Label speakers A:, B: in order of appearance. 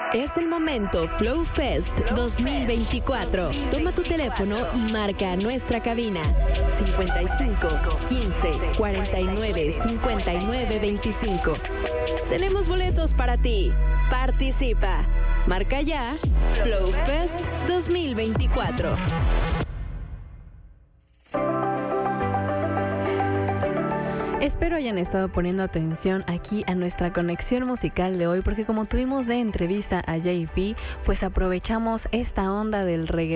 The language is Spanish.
A: Es el momento Flow Fest 2024. Toma tu teléfono y marca nuestra cabina 55 15 49 59 25. Tenemos boletos para ti. Participa. Marca ya Flow Fest 2024. Espero hayan estado poniendo atención aquí a nuestra conexión musical de hoy, porque como tuvimos de entrevista a JP, pues aprovechamos esta onda del reggaetón